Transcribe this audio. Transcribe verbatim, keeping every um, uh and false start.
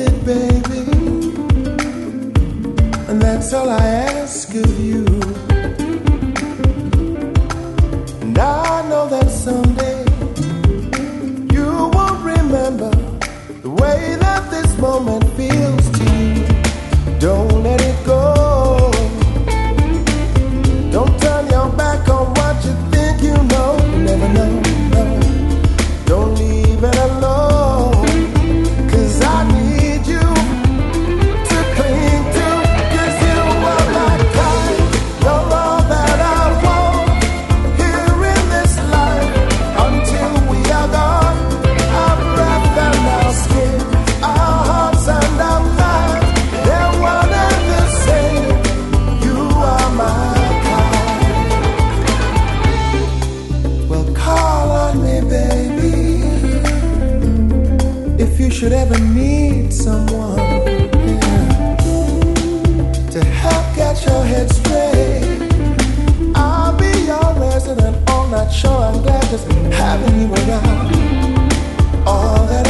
it, baby. And that's all I ask of you. And I know that someday you won't remember the way that this moment feels to you. Don't let it go. Don't turn your back on what you think you know. You never know, no. Don't leave it alone. Cause I need you to cling to. Cause you are my kind. You're all that I want here in this life. Until we are gone, our breath and our skin, our hearts and our minds, they're one and the same. You are my if you should ever need someone, yeah, to help get your head straight, I'll be your resident all night show. I'm glad just having you around. All that